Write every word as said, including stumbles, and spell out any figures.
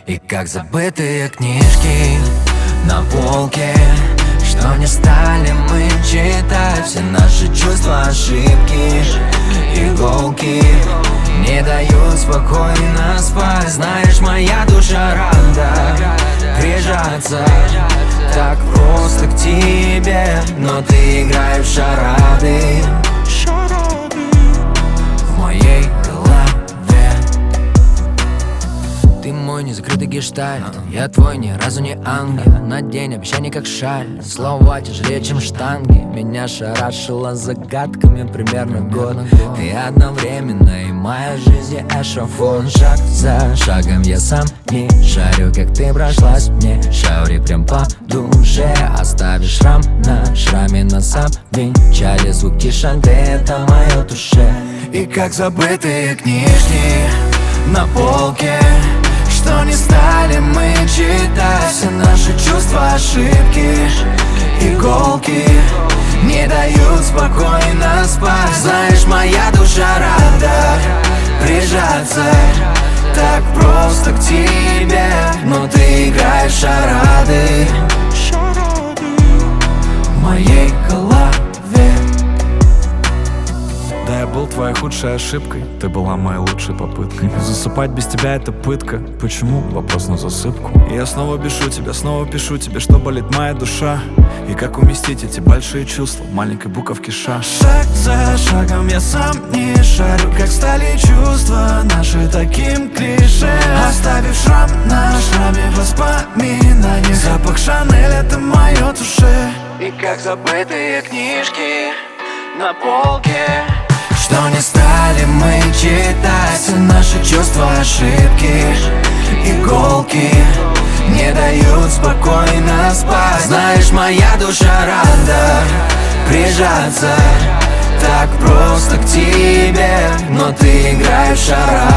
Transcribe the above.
И как забытые книжки на полке, что не стали мы читать. Все наши чувства, ошибки, иголки не дают спокойно спать. Знаешь, моя душа рада прижаться так просто к тебе, но ты играешь в шарады в моей голове. Ты мой незакрытый гештальт, я твой ни разу не ангел. На день обещаний как шаль, слова тяжелее, чем штанги. Меня шарашило загадками примерно год. Ты одновременно и моя жизнь, и эшафон. Шаг за шагом я сам не шарю, как ты прошлась мне шаури прям по душе. Оставишь шрам на шраме, на сам венчале. Звуки шанты — это моё душе. И как забытые книжки на полке, что не стали мы читать. Все наши чувства, ошибки, иголки не дают спокойно спать. Знаешь, моя душа рада прижаться так просто к тебе, но ты играешь в шарады в моей голове. Да, я был твоей худшей ошибкой, ты была моей лучшей попыткой. Засыпать без тебя — это пытка. Почему? Вопрос на засыпку. И я снова пишу тебе, снова пишу тебе, что болит моя душа. И как уместить эти большие чувства в маленькой буковке ша. Шаг за шагом я сам не шарю, как стали чувства наши таким клише. Оставив шрам на шраме воспоминаний, запах Шанель — это мое душе. И как забытые книжки на полке, что не стали мы читать. Все наши чувства, ошибки, иголки не дают спокойно спать. Знаешь, моя душа рада прижаться так просто к тебе, но ты играешь в шарады